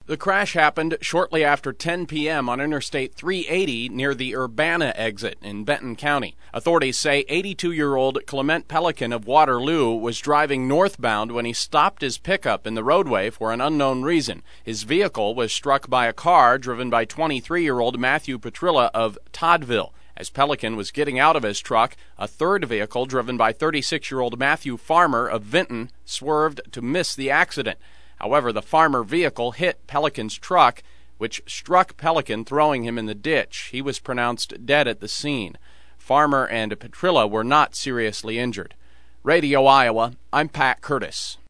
The crash happened shortly after 10 p.m. on Interstate 380 near the Urbana exit in Benton County. Authorities say 82-year-old Clement Pelican of Waterloo was driving northbound when he stopped his pickup in the roadway for an unknown reason. His vehicle was struck by a car driven by 23-year-old Matthew Petrilla of Toddville. As Pelican was getting out of his truck, a third vehicle driven by 36-year-old Matthew Farmer of Vinton swerved to miss the accident. However, the Farmer vehicle hit Pelican's truck, which struck Pelican, throwing him in the ditch. He was pronounced dead at the scene. Farmer and Petrilla were not seriously injured. Radio Iowa, I'm Pat Curtis.